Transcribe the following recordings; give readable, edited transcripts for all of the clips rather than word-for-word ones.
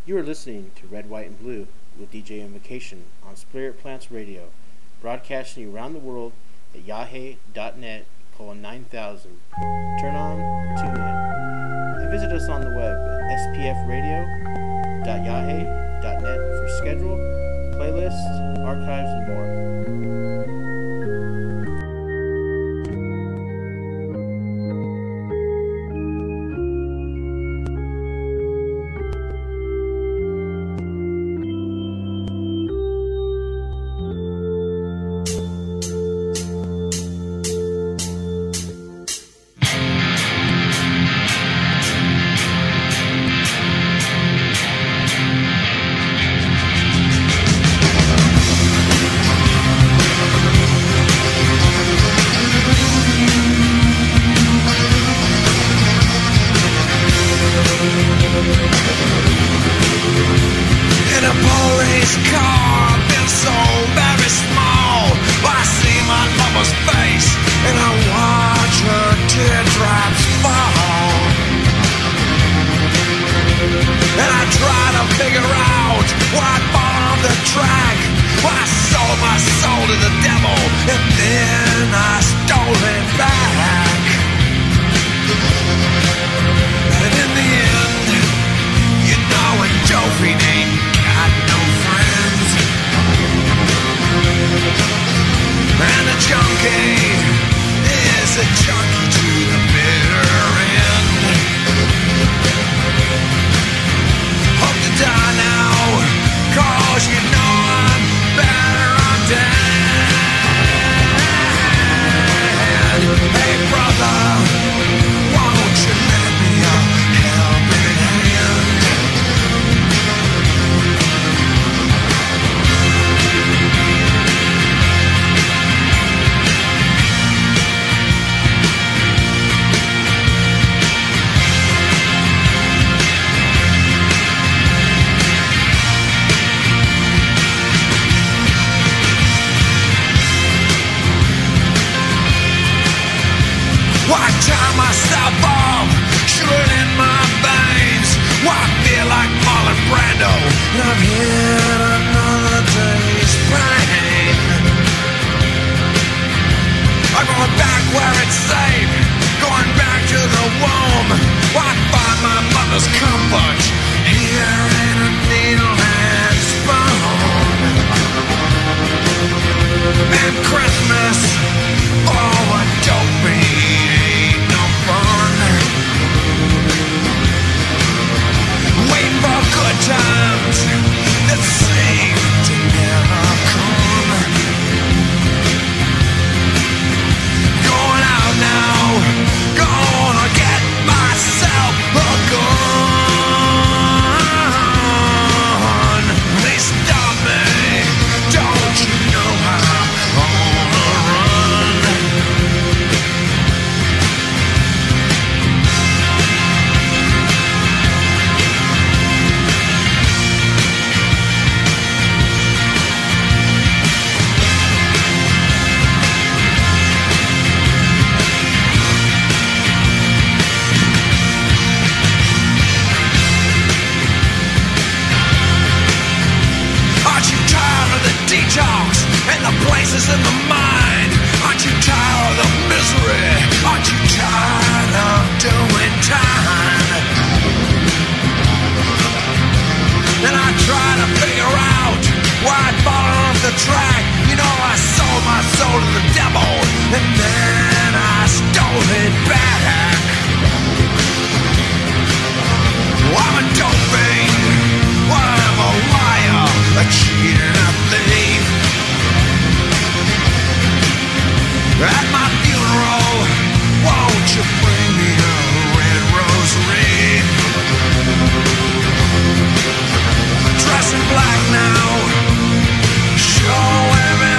You are listening to Red, White, and Blue with DJ Invocation on Spirit Plants Radio, broadcasting around the world at yahe.net:9000. Turn on, tune in, and visit us on the web at spfradio.yahe.net for schedule, playlists, archives, and more.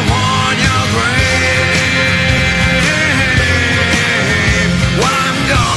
What I'm gonna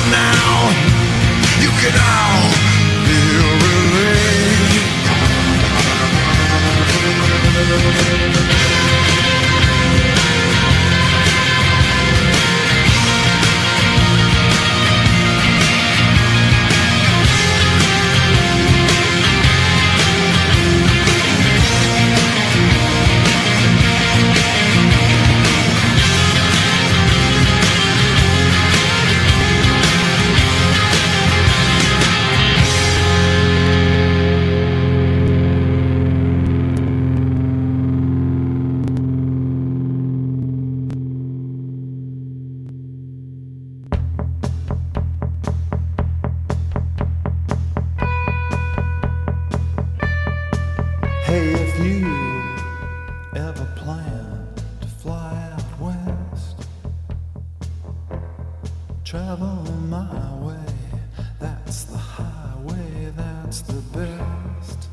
rest.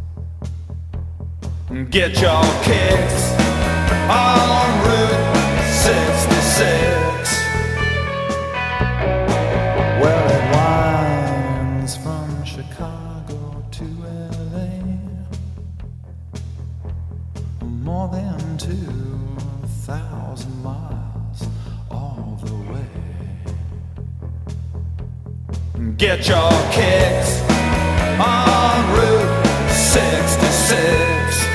Get your kicks on Route 66. Well, it winds from Chicago to LA, more than 2,000 miles all the way. Get your kicks on Route 66.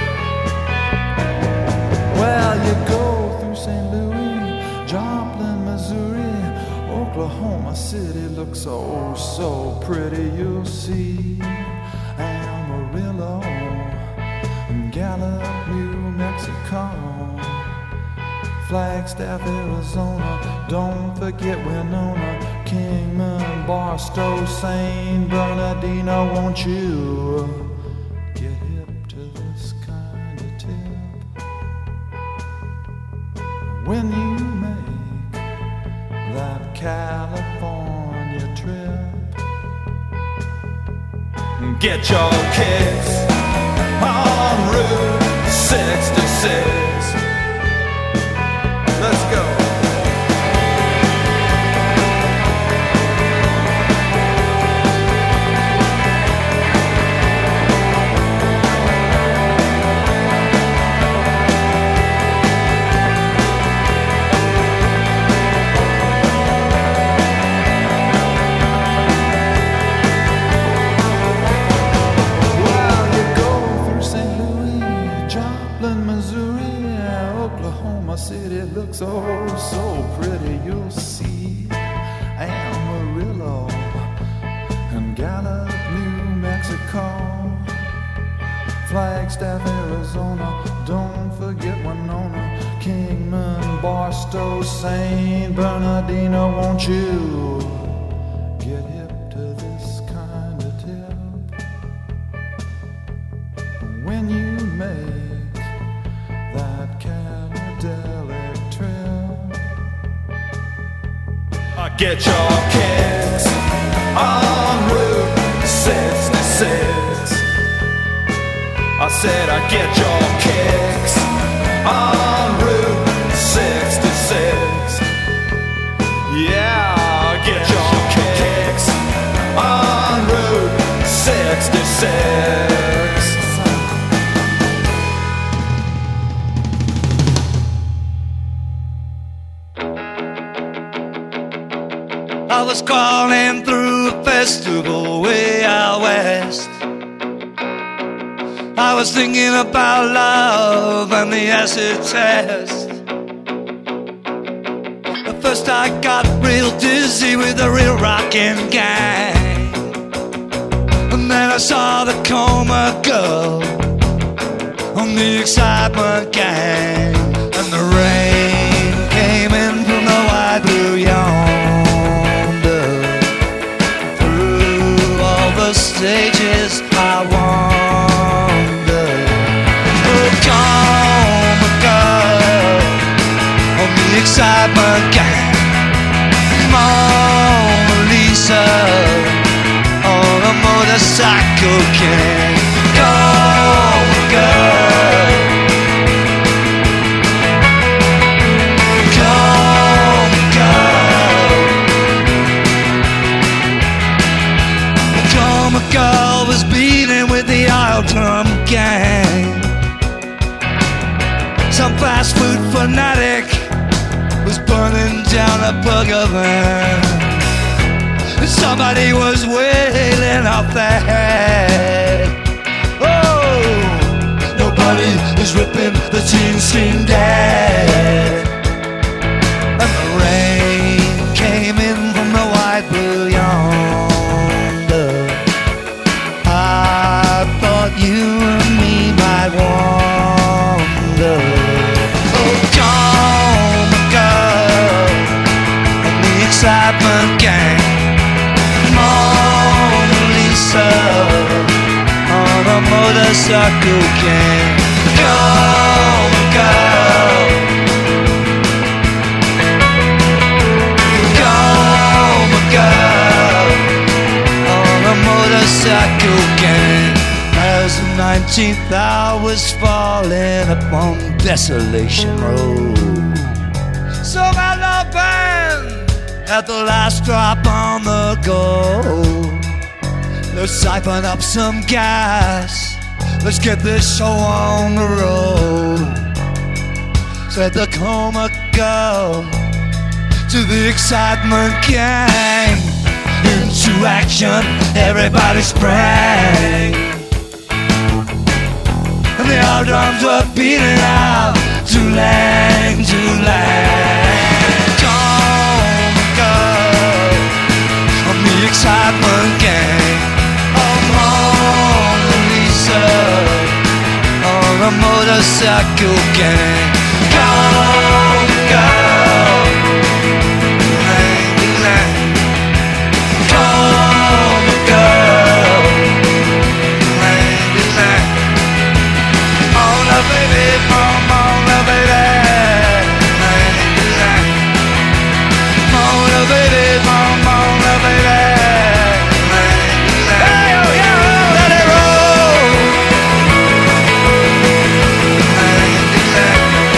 Well, you go through St. Louis, Joplin, Missouri, Oklahoma City looks so, so pretty. You'll see Amarillo, Gallup, New Mexico, Flagstaff, Arizona, don't forget Winona, Kingman, Barstow, St. Bernardino. Won't you get hip to this kind of tip when you make that California trip? Get your kicks on Route 66. Let's go. City looks oh so pretty. You'll see Amarillo and Gallup, New Mexico, Flagstaff, Arizona, don't forget Winona, Kingman, Barstow, St. Bernardino. Won't you get hip to this kind of tip when you make that Caladelic trip? Get your kicks on Route 66. I said I get your kicks on Route 66. Yeah, get your kicks on Route 66. I was crawling through a festival way out west. I was thinking about love and the acid test. At first I got real dizzy with the real rockin' gang, and then I saw the Coma Girl on the Excitement Gang, and the rain came in from the wide blue yonder. Through all the stages I wander. Oh, Coma Girl on the Excitement Gang, Mona Lisa on a motorcycle gang. Coma Girl, Coma Girl. Coma Girl was beating with the Isle Drum Gang. Some fast food fanatic was burning down a burger van. Somebody was wailing off their head. Oh, nobody is ripping the teen scene dead. And the rain came in from the wide blue yonder. I thought you and me might wander. Oh, Coma Girl and the Excitement Gang, Mona Lisa on a motorcycle gang. Coma Girl, Coma Girl on a motorcycle gang. gang. As the 19th hour was falling upon Desolation Road, some outlaw band at the last drop on the go. Let's siphon up some gas, let's get this show on the road. Said the Coma Girl to the Excitement gang. Into action, everybody sprang, and the old drums were beating out, Too-lang, Too-lang. Coma Girl from the Excitement gang. Oh, Mona Lisa on a motorcycle gang. Coma Girl, Too-lang, Too-lang. Coma Girl, Too-lang, Too-lang. Mona baby, Mona baby, Too-lang, Too-lang. Mona baby, Mona baby, Too-lang, Too-lang. Hey, oh yeah, let it roll. Too-lang, Too-lang.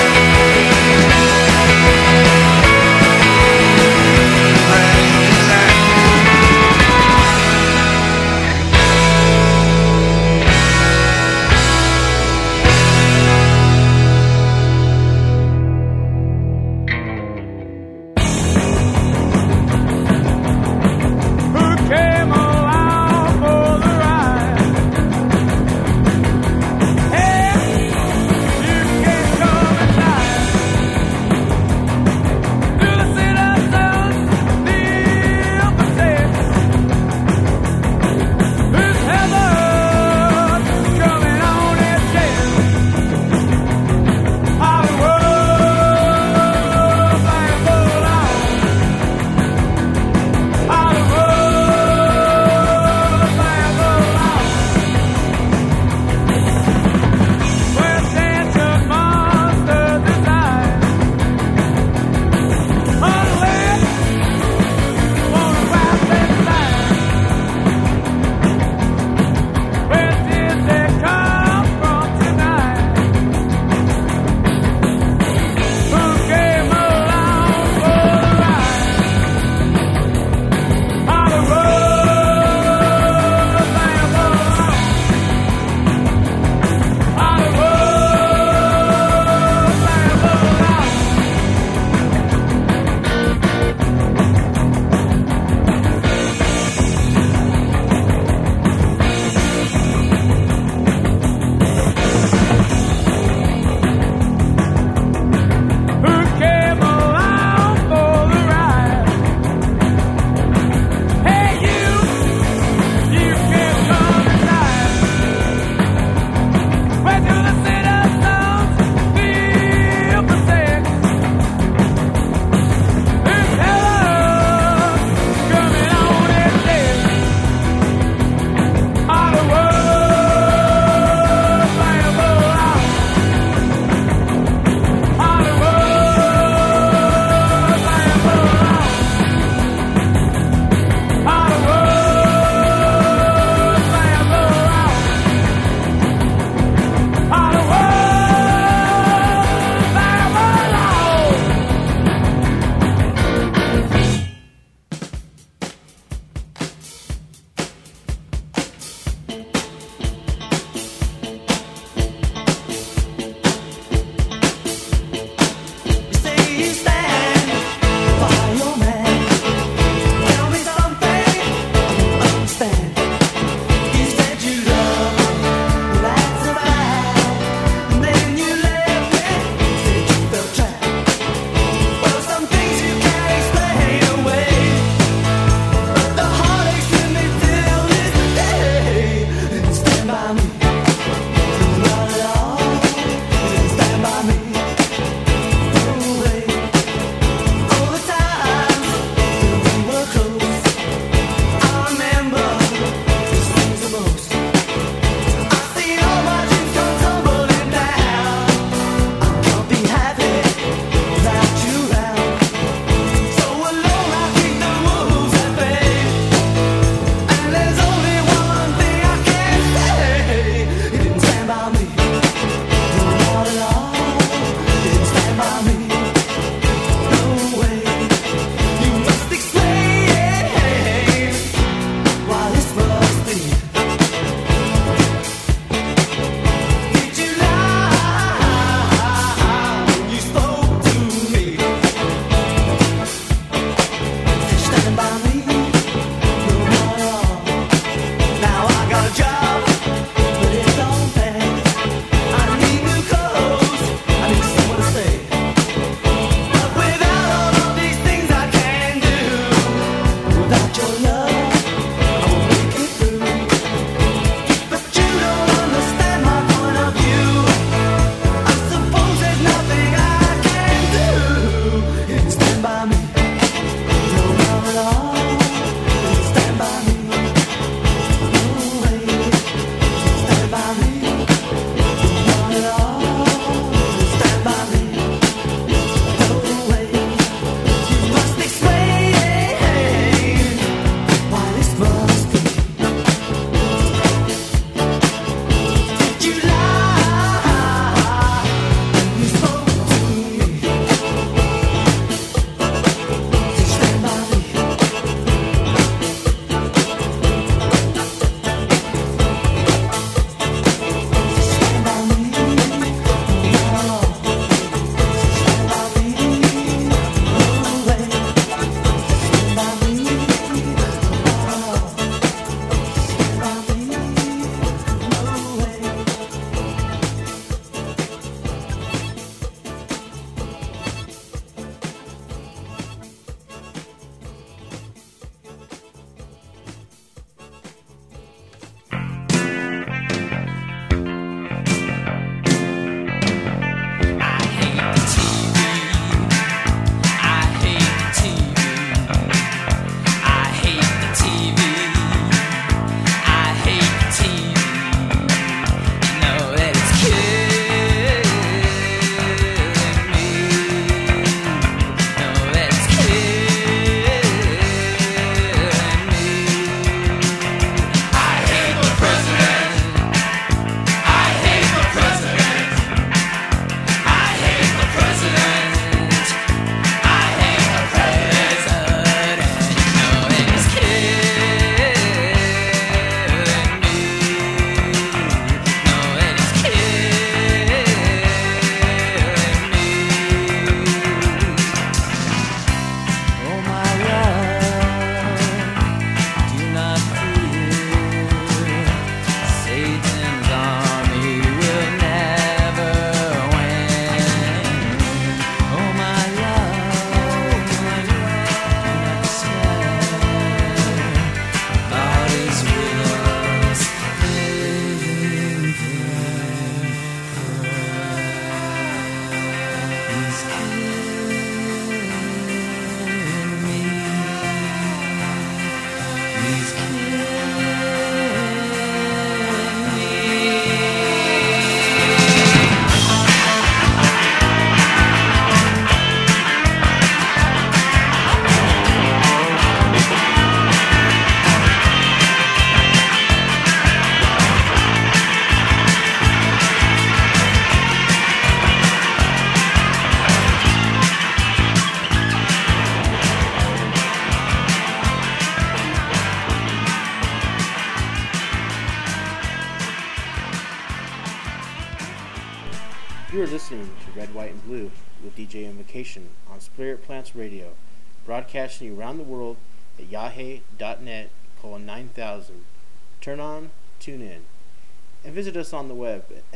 You are listening to Red, White, and Blue with DJ Invocation on Spirit Plants Radio, broadcasting you around the world at yahe.net:9000. Turn on, tune in, and visit us on the web at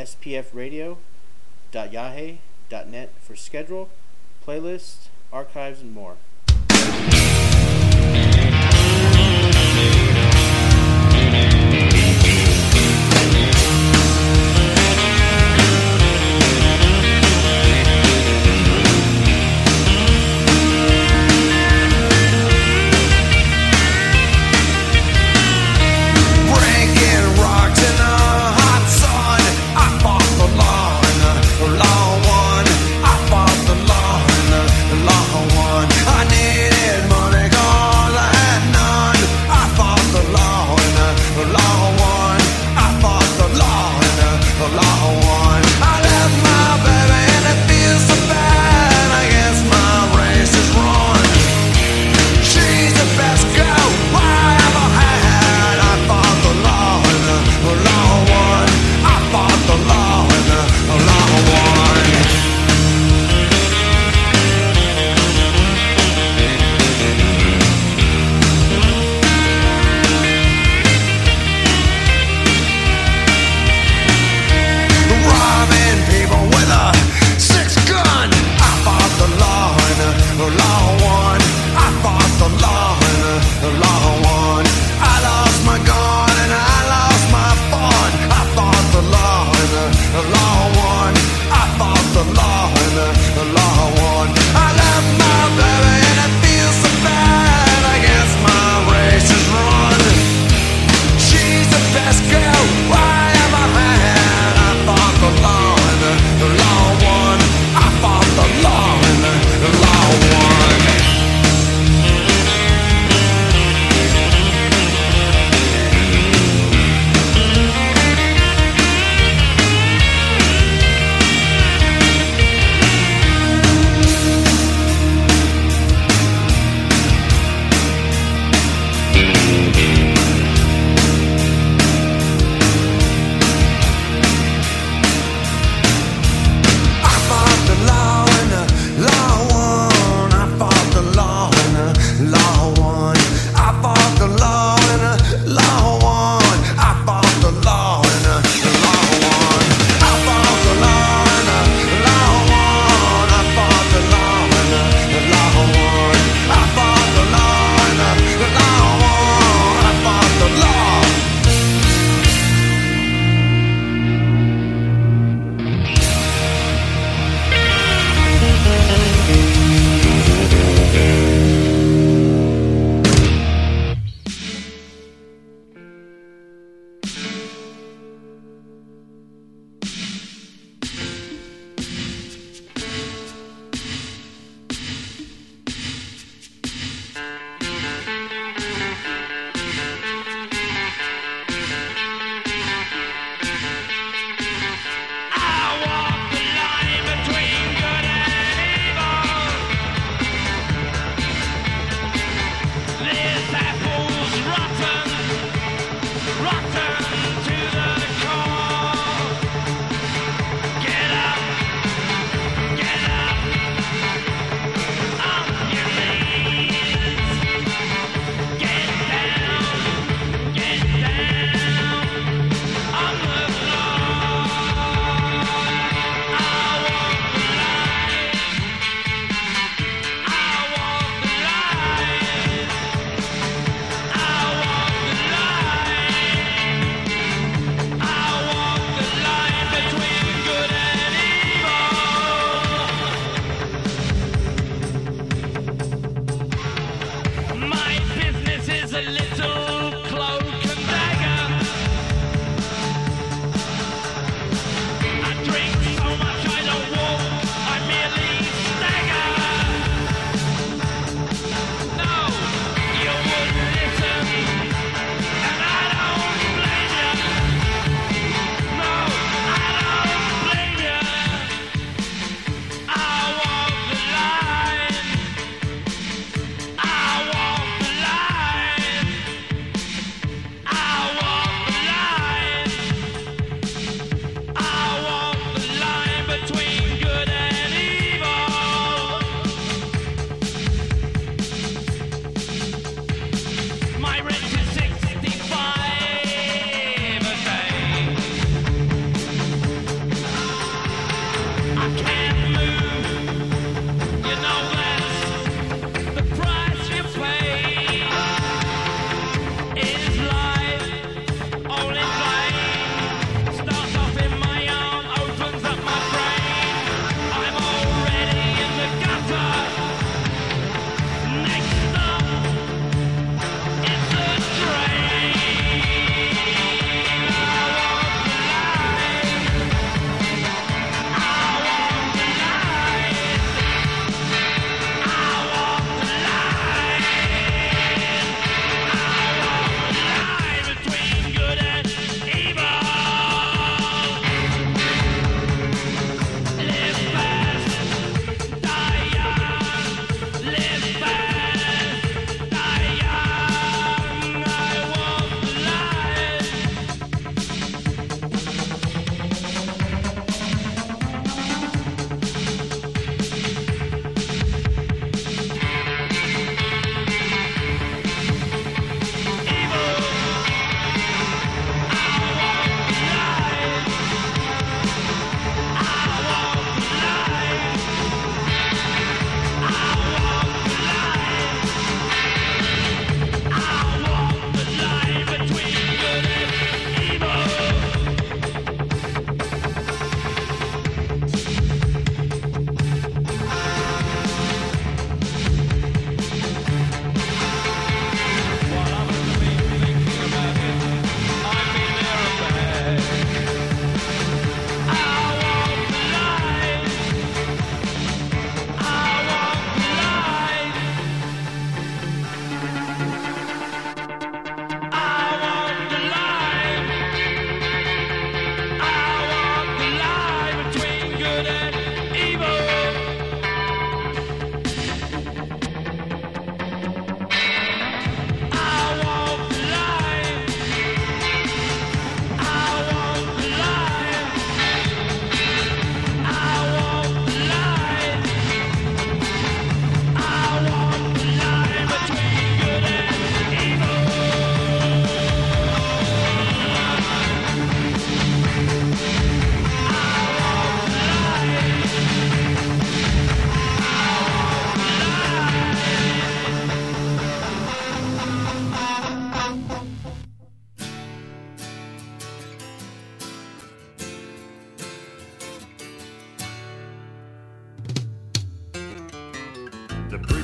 spfradio.yahe.net for schedule, playlists, archives, and more. I needed money.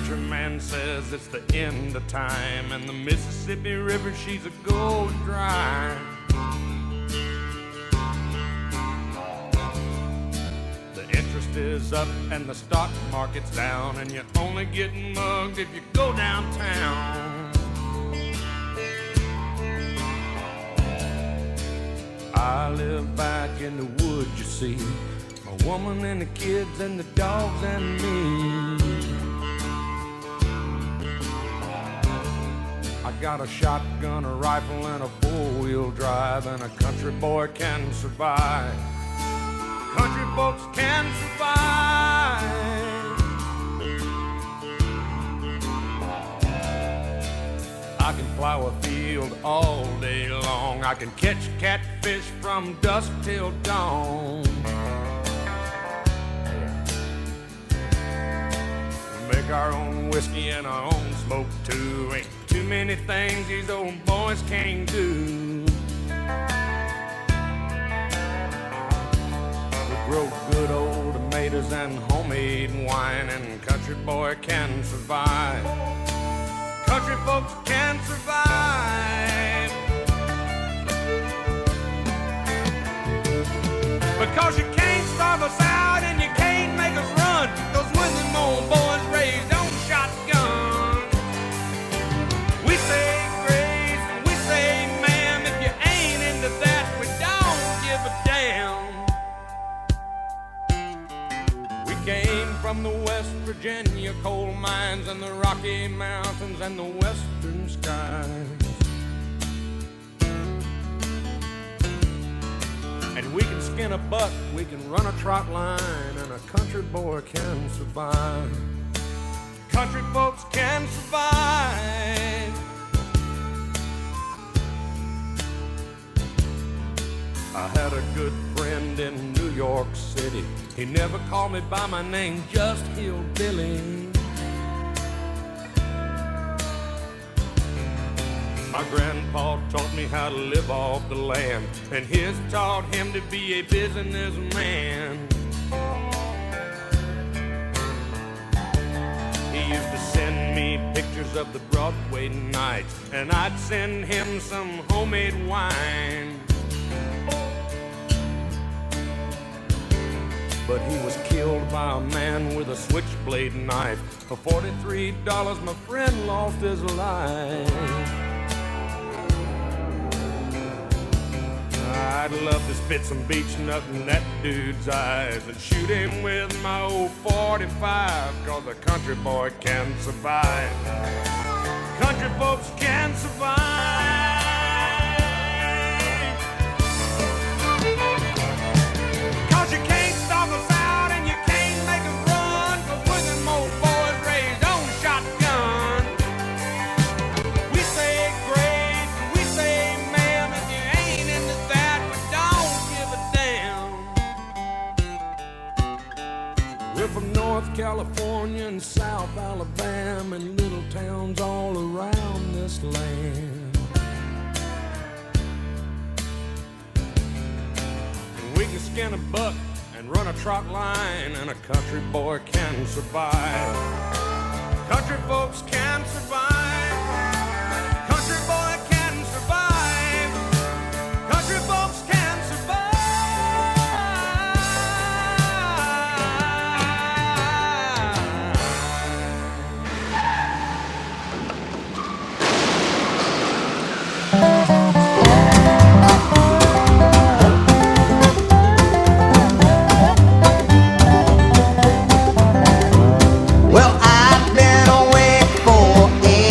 country man says it's the end of time, and the Mississippi River, she's a gold dry. The interest is up and the stock market's down, and you're only getting mugged if you go downtown. I live back in the woods, you see, my woman and the kids and the dogs and me. I got a shotgun, a rifle, and a four-wheel drive, and a country boy can survive. Country folks can survive. I can plow a field all day long. I can catch catfish from dusk till dawn. Make our own whiskey and our own smoke too. Ain't too many things these old boys can't do. We grow good old tomatoes and homemade wine, and country boy can survive. Country folks can survive. Because you can't starve us out and you can't make us run. Cause when them old boys raised on shotgun, we say grace and we say ma'am. If you ain't into that, we don't give a damn. We came from the West Virginia coal mines and the Rocky Mountains and the western skies. And we can skin a buck, we can run a trot line, and a country boy can survive. Country folks can survive. I had a good friend in New York City. He never called me by my name, just Hillbilly. My grandpa taught me how to live off the land, and his taught him to be a businessman. He used to send me pictures of the Broadway nights, and I'd send him some homemade wine. But he was killed by a man with a switchblade knife. For $43, my friend lost his life. I'd love to spit some beach nut in that dude's eyes and shoot him with my old 45, cause a country boy can survive. Country folks can survive. Cause you can't stop us out and you can't make us run. Cause we're them old boys raised on shotgun. We say grace, we say ma'am. If you ain't into that, we don't give a damn. We're from North California and South Alabama and little towns all around this land. And we can skin a buck and run a trot line, and a country boy can survive. Country folks can survive. Country boy can survive. Country folks can survive. Well, I've been away for 8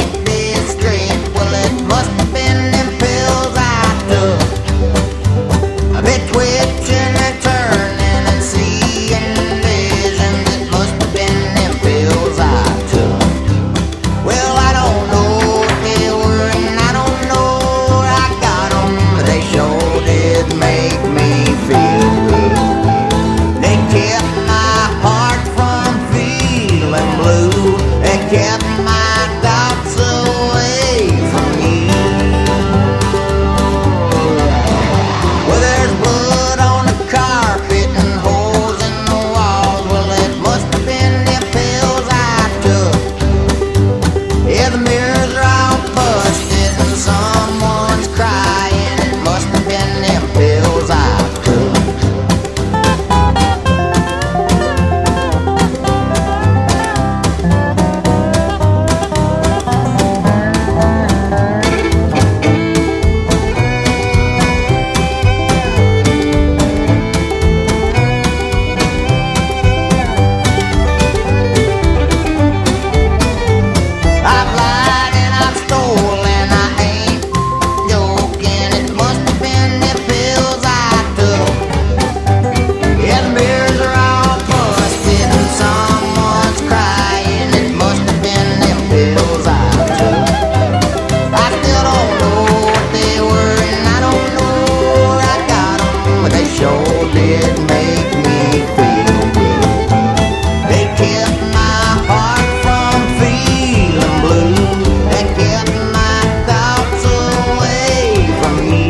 it make me feel good. They kept my heart from feeling blue. They kept my thoughts away from you.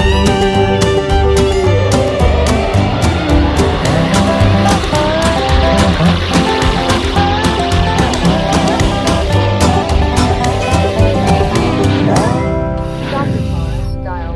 Dr. Pause, dial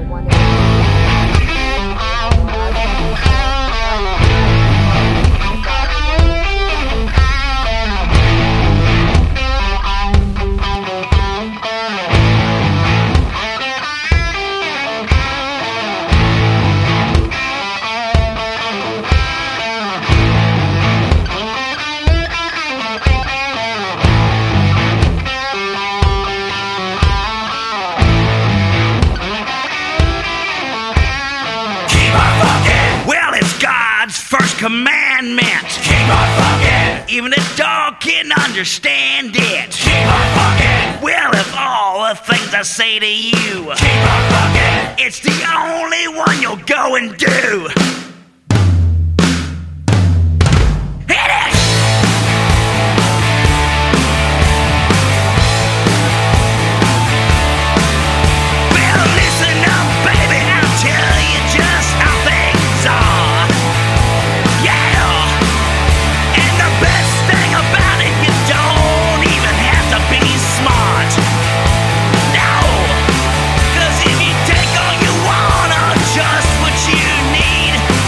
1-800-878-26. Well, it's God's first commandment. Keep on fucking. Even a dog can understand it. Keep on fucking. Well, if all the things I say to you, keep on fucking, it's the only one you'll go and do. Hit it! Well, listen up, baby, I'll tell you just how things are. Yeah! And the best thing about it, you don't even have to be smart. No! 'Cause if you take all you want or just what you need,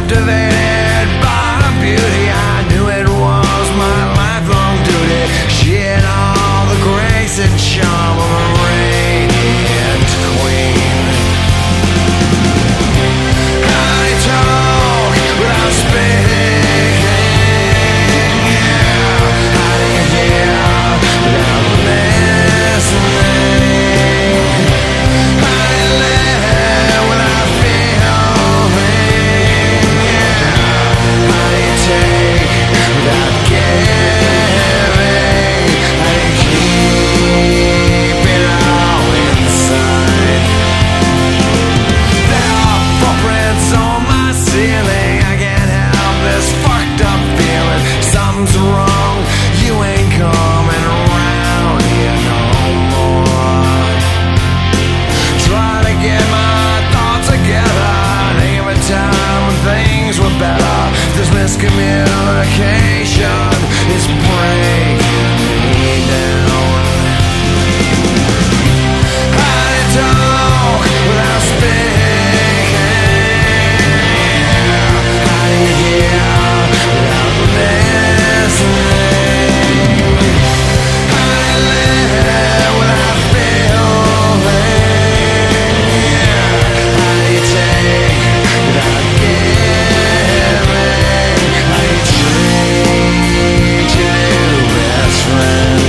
captivated by her beauty. I knew it was my lifelong duty. She had all the grace and charm of a radiant queen. I talk without speaking. I hear without listening. I live without feeling. I take without giving. I keep it all inside. There are footprints on my ceiling. I can't help this fucked up feeling. Something's wrong. You ain't coming around here no more. Try to get my thoughts together. Think of a time when things were better. This miscommunication is breaking me down. I talk without speaking. I hear without listening. I live without feeling. I take without giving. I treat you best friend.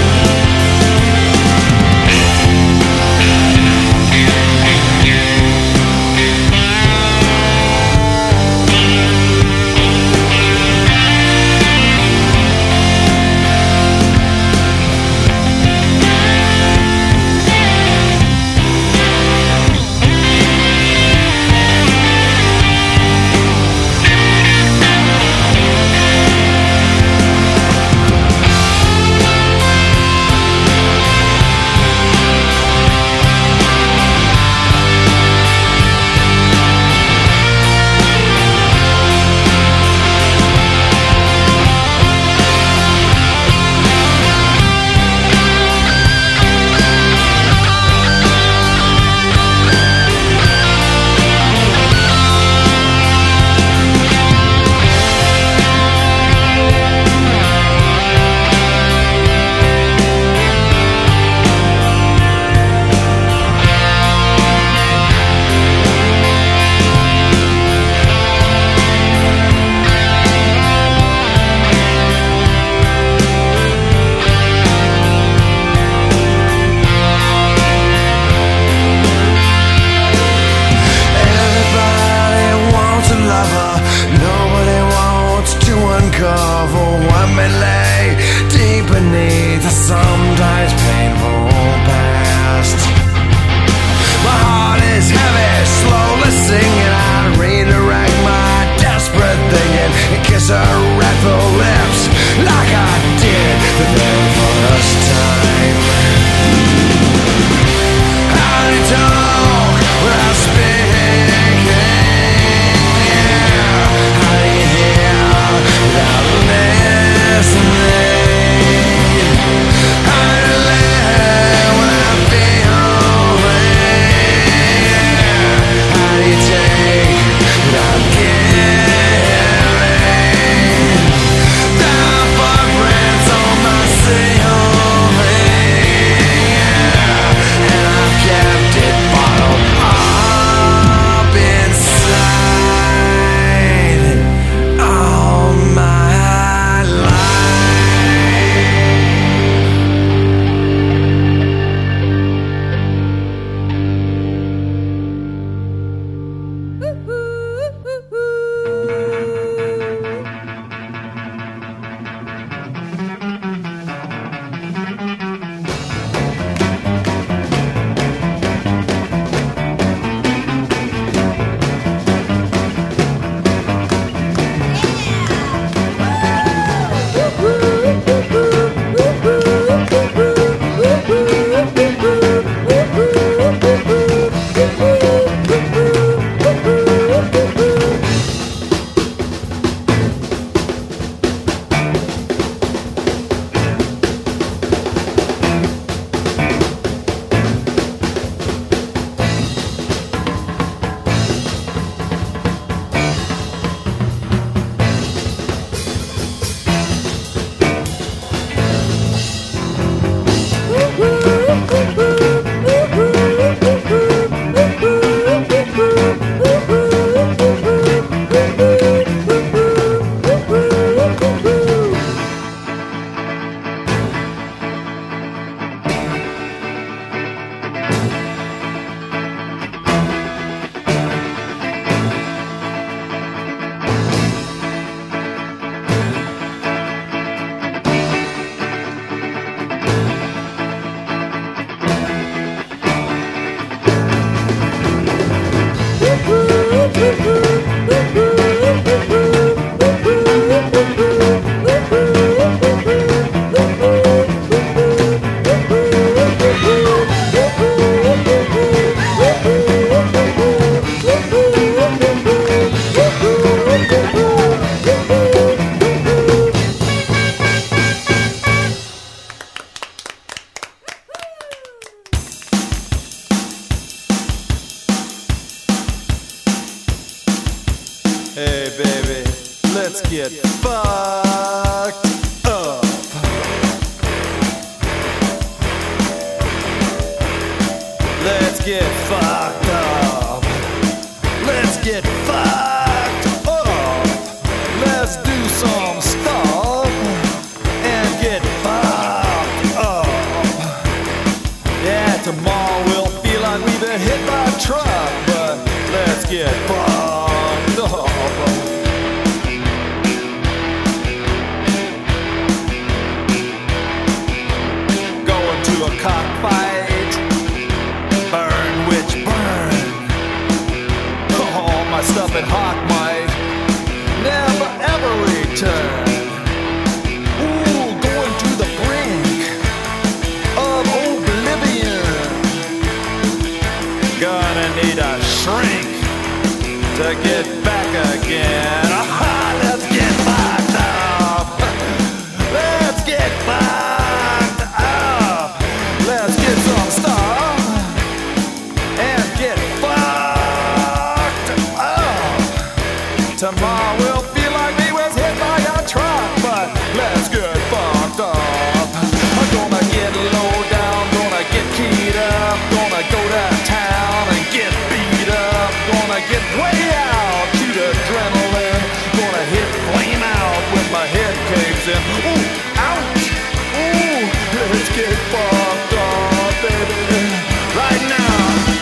Everybody wants a lover. Nobody wants to uncover what may lay deep beneath a sometimes painful past. My heart is heavy, slowly singing. I redirect my desperate thinking and kiss her red full lips like I did the very first time. I talk without speaking. I hear without listening. I live without feeling. I take baby. Let's get fucked up. Let's get fucked up. Let's get fucked up. Let's do some stuff and get fucked up. Yeah, tomorrow we'll feel like we've been hit by a truck, but let's get fucked up. Going to a cockfight, burn witch burn. Oh, my stuff at Hawk might never ever return. Ooh, going to the brink of oblivion. Gonna need a shrink to get back again. Aha, let's get fucked up. Let's get fucked up. Let's get some stuff and get fucked up. Tomorrow we'll feel like we was hit by a truck, but let's get fucked up. I'm gonna get low down, gonna get keyed up, gonna go to town and get beat up, gonna get way out, shoot adrenaline, gonna hit flame out when my head caves in. Ooh, ouch! Ooh, let's get fucked up, baby, right now.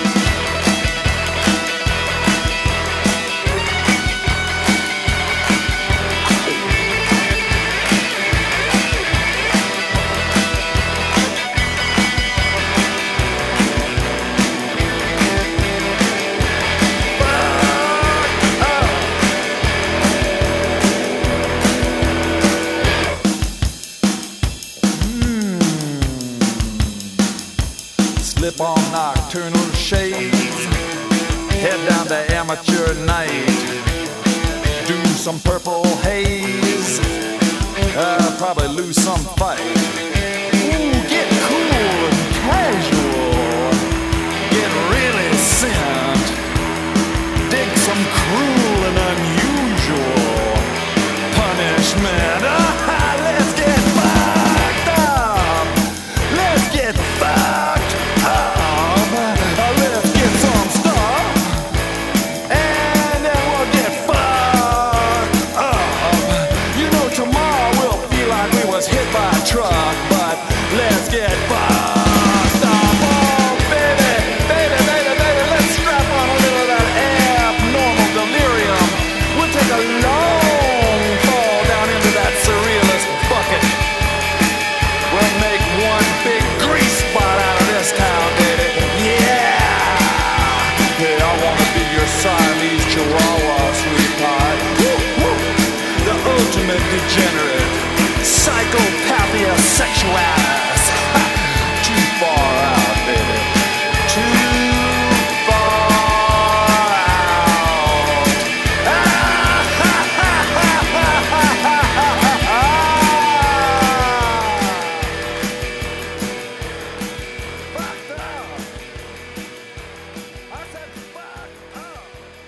Slip on nocturnal shades, head down to amateur night, do some purple haze, probably lose some fight. Ooh, get cool and casual, get really sent, dig some cruel and unusual punishment. Let's get fucked up. Let's get fucked up. Let's get some stuff and then we'll get fucked up. You know, tomorrow we'll feel like we was hit by a truck, but let's get fucked up. Oh, baby, baby, baby, baby, let's strap on a little of that abnormal delirium. We'll take a long fall down into that surrealist bucket. We'll make one big grease spot out of this town, baby. Yeah! Hey, I wanna be your Siamese Chihuahua, sweetheart. Woo, woo. The ultimate degenerate, psychopathia sexualis. Ha! Too far out, baby. Too far out. Ah, ha, ha, ha, ha, ha, ha, ha, ha. Fucked up. I said fucked up.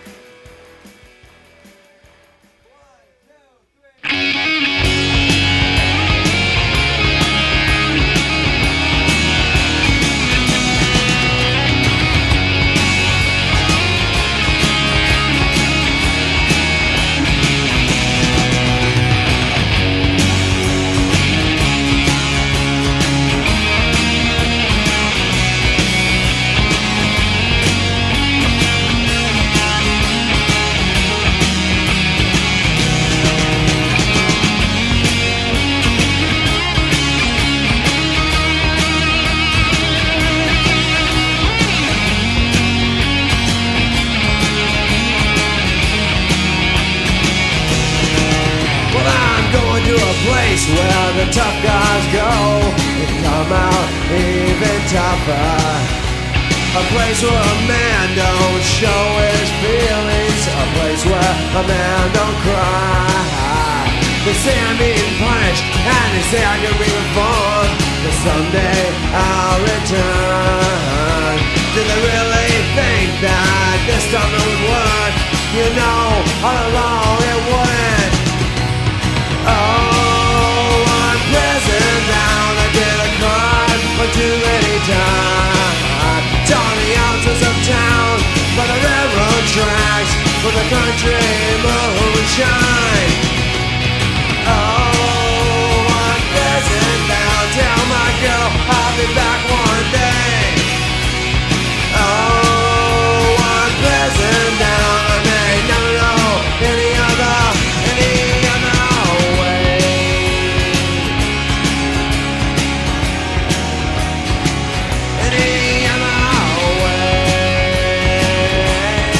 place where the tough guys go and come out even tougher. A place where a man don't show his feelings. A place where a man don't cry. They say I'm being punished and they say I can be reformed, but someday I'll return. Do they really think that this time it would work? You know, all along it wouldn't. for the country moonshine. Oh, I'm present now. Tell my girl I'll be back one day. Oh, I'm present now. I may never know any other way. Any other way.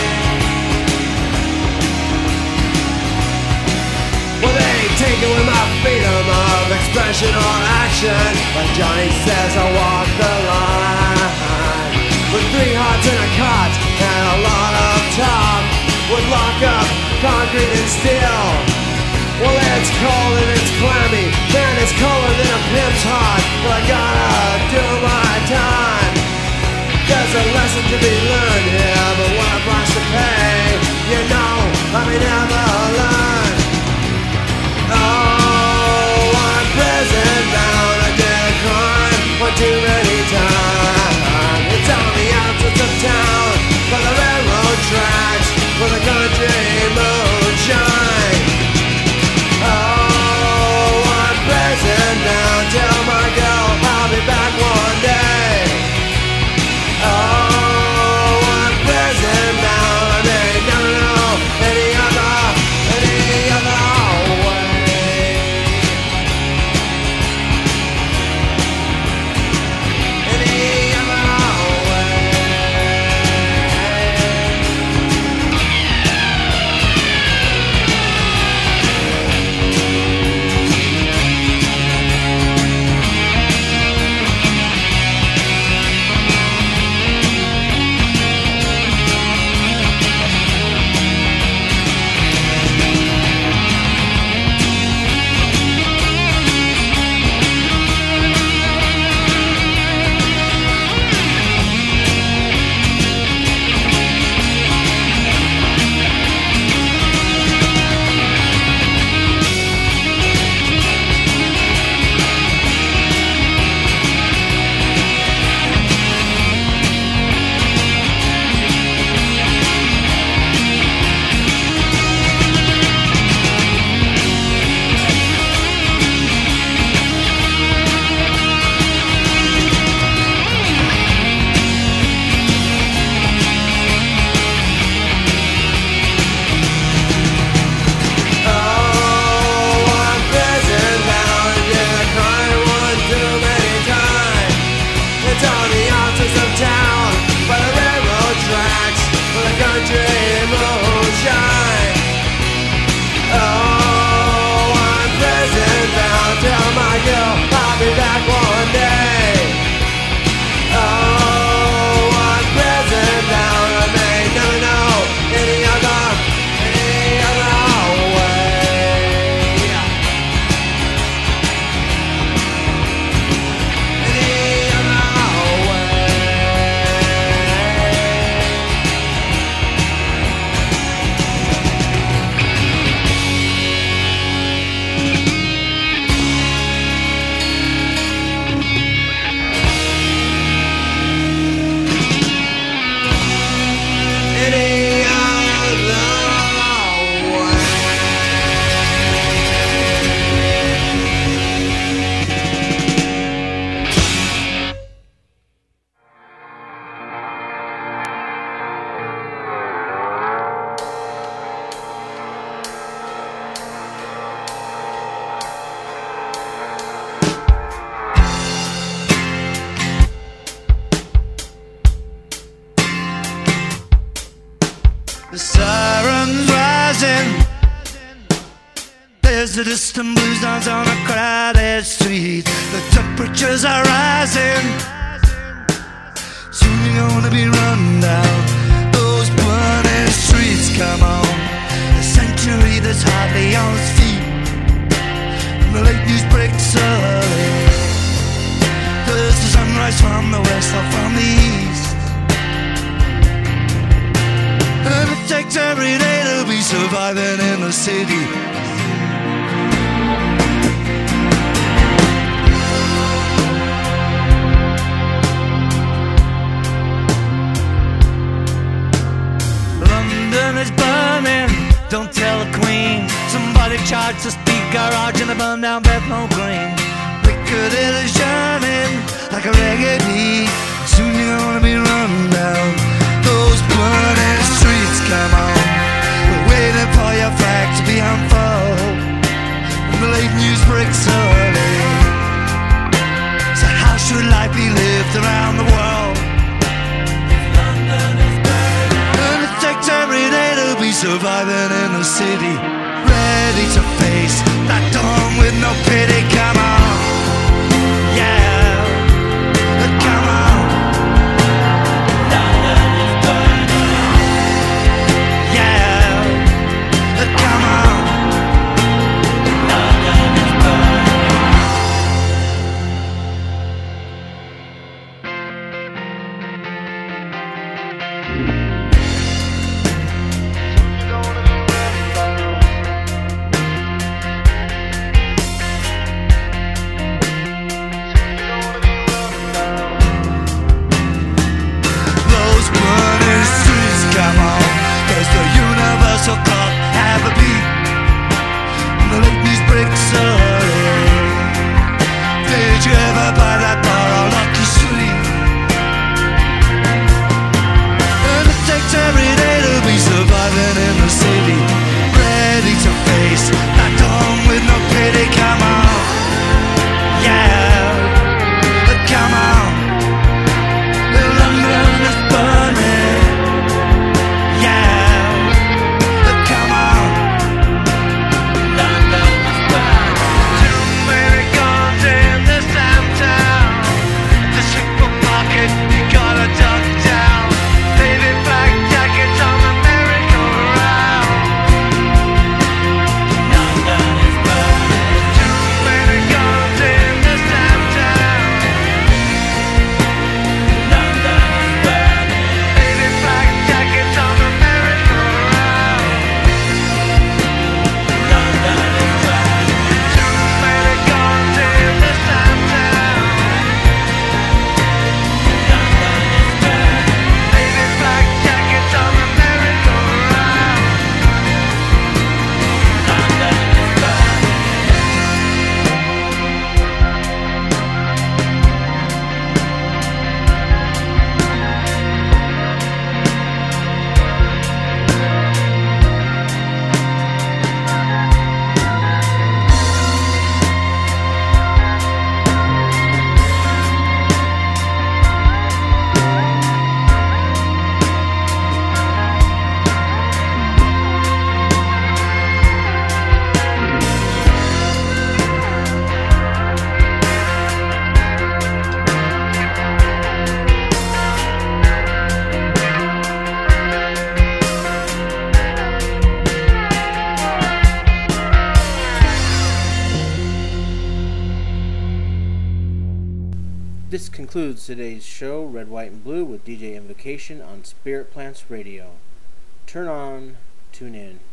Well, they take away my freedom of expression or action. But Johnny says I walk the line. With 3 hearts in a cot and a lot of talk, would lock up concrete and steel. Well, it's cold and it's clammy, man, it's colder than a pimp's heart. But I gotta do my time. There's a lesson to be learned here, but what a price to pay. You know, I may never learn. Oh, I'm present now. I did a crime one too many times. It's on the outskirts of town, by the railroad tracks, where the country moonshine. Oh, I'm present now. Tell my girl I'll be back one day. Oh, I'm present now. I may never know any other way. Any other way. There's the distant blue sounds on a crowded street. The temperatures are rising. Soon you're gonna be run down those burning streets. Come on, a century that's hardly on its feet. And the late news breaks early. There's the sunrise from the west or from the east. And it takes every day to be surviving in the city. London is burning. Don't tell the queen. Somebody charged the speed garage and a burned down Bethnal Green. Piccadilly shining like a reggae beat. Soon you're gonna be running down those burning streets. Come on, we're waiting for your flag to be unfurled. The late news breaks early. So how should life be lived around the world? And it takes every day to be surviving in the city, ready to face that dawn with no pity. Come on, yeah, come on. London is burning. Yeah, come on. London is burning. Those burning streets, come on. Does the universal clock have a beat? The late news breaks early. Did you ever buy that bar on Lucky Street? And it takes every day to be surviving in the city, ready to face that dawn with no pity. Come on, yeah, come on. London is burning. Yeah, come on. London is burning. Too many guns in this damn town. The supermarket, you gotta duck down. Baby black jackets on the merry-go-round. London is burning. Too many guns in this damn town. London is burning. Baby black jackets on the merry-go-round. London is burning. Too many guns in this damn town. London is burning. Baby black jackets on the merry-go-round. London is burning. This concludes today's show, Red, White, and Blue, with DJ Invocation on Spirit Plants Radio. Turn on, tune in.